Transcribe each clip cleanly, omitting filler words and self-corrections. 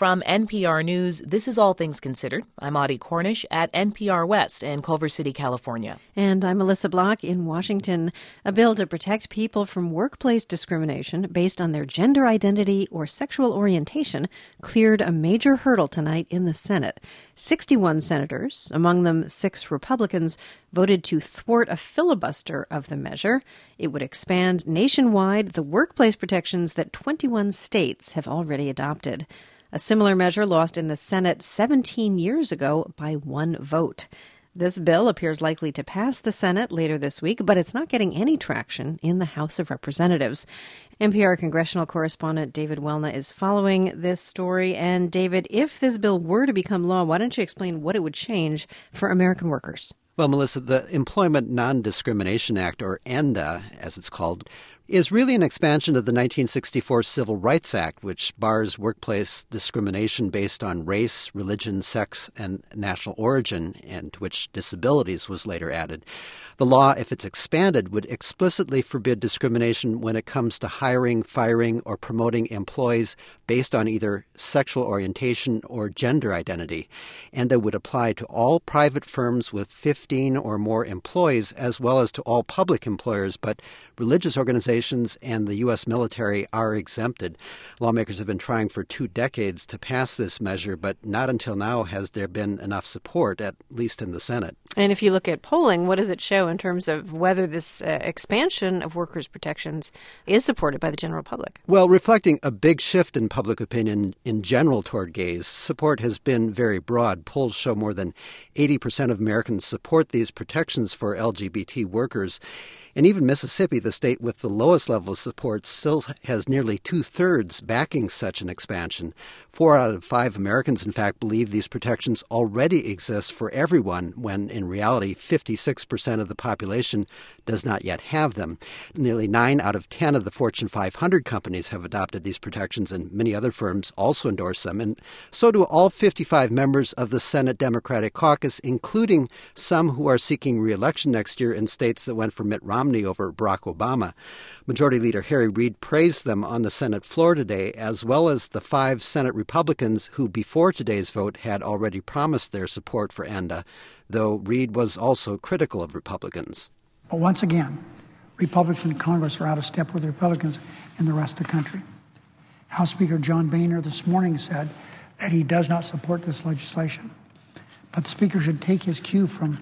From NPR News, this is All Things Considered. I'm Audie Cornish at NPR West in Culver City, California. And I'm Melissa Block in Washington. A bill to protect people from workplace discrimination based on their gender identity or sexual orientation cleared a major hurdle tonight in the Senate. 61 senators, among them 6 Republicans, voted to thwart a filibuster of the measure. It would expand nationwide the workplace protections that 21 states have already adopted. A similar measure lost in the Senate 17 years ago by 1 vote. This bill appears likely to pass the Senate later this week, but it's not getting any traction in the House of Representatives. NPR congressional correspondent David Welna is following this story. And David, if this bill were to become law, why don't you explain what it would change for American workers? Well, Melissa, the Employment Non-Discrimination Act, or ENDA, as it's called, is really an expansion of the 1964 Civil Rights Act, which bars workplace discrimination based on race, religion, sex, and national origin, and to which disabilities was later added. The law, if it's expanded, would explicitly forbid discrimination when it comes to hiring, firing, or promoting employees based on either sexual orientation or gender identity. ENDA would apply to all private firms with 15 or more employees, as well as to all public employers, but religious organizations and the U.S. military are exempted. Lawmakers have been trying for 2 decades to pass this measure, but not until now has there been enough support, at least in the Senate. And if you look at polling, what does it show in terms of whether this expansion of workers' protections is supported by the general public? Well, reflecting a big shift in public opinion in general toward gays, support has been very broad. Polls show more than 80% of Americans support these protections for LGBT workers. And even Mississippi, the state with the lowest level of support, still has nearly 2/3 backing such an expansion. 4 out of 5 Americans, in fact, believe these protections already exist for everyone, when in reality 56% of the population does not yet have them. Nearly 9 out of 10 of the Fortune 500 companies have adopted these protections, and many other firms also endorse them. And so do all 55 members of the Senate Democratic Caucus, including some who are seeking re-election next year in states that went for Mitt Romney over Barack Obama. Majority Leader Harry Reid praised them on the Senate floor today, as well as the 5 Senate Republicans who before today's vote had already promised their support for ENDA, though Reid was also critical of Republicans. But once again, Republicans in Congress are out of step with Republicans in the rest of the country. House Speaker John Boehner this morning said that he does not support this legislation. But the Speaker should take his cue from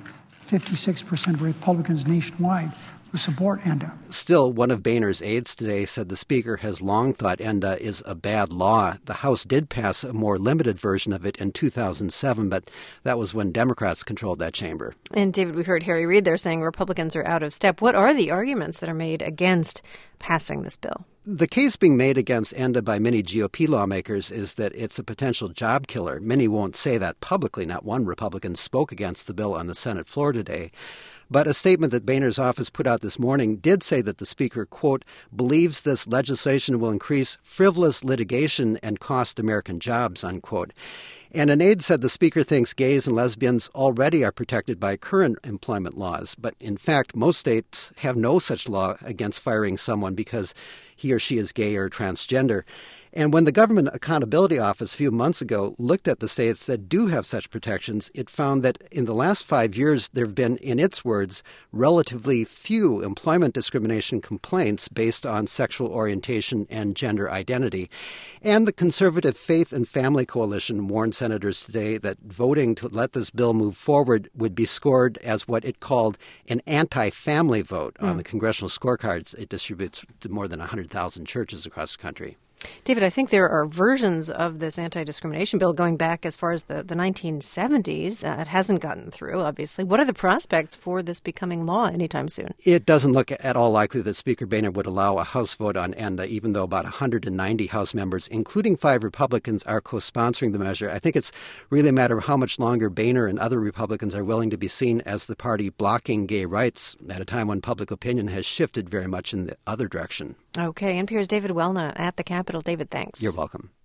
56% of Republicans nationwide who support ENDA. Still, one of Boehner's aides today said the Speaker has long thought ENDA is a bad law. The House did pass a more limited version of it in 2007, but that was when Democrats controlled that chamber. And David, we heard Harry Reid there saying Republicans are out of step. What are the arguments that are made against passing this bill? The case being made against ENDA by many GOP lawmakers is that it's a potential job killer. Many won't say that publicly. Not one Republican spoke against the bill on the Senate floor today. But a statement that Boehner's office put out this morning did say that the Speaker, quote, believes this legislation will increase frivolous litigation and cost American jobs, unquote. And an aide said the Speaker thinks gays and lesbians already are protected by current employment laws. But in fact, most states have no such law against firing someone because he or she is gay or transgender. And when the Government Accountability Office a few months ago looked at the states that do have such protections, it found that in the last 5 years, there have been, in its words, relatively few employment discrimination complaints based on sexual orientation and gender identity. And the Conservative Faith and Family Coalition warned senators today that voting to let this bill move forward would be scored as what it called an anti-family vote on the congressional scorecards it distributes to more than 100,000 churches across the country. David, I think there are versions of this anti-discrimination bill going back as far as the 1970s. It hasn't gotten through, obviously. What are the prospects for this becoming law anytime soon? It doesn't look at all likely that Speaker Boehner would allow a House vote on ENDA, even though about 190 House members, including 5 Republicans, are co-sponsoring the measure. I think it's really a matter of how much longer Boehner and other Republicans are willing to be seen as the party blocking gay rights at a time when public opinion has shifted very much in the other direction. Okay, NPR's David Welna at the Capitol. David, thanks. You're welcome.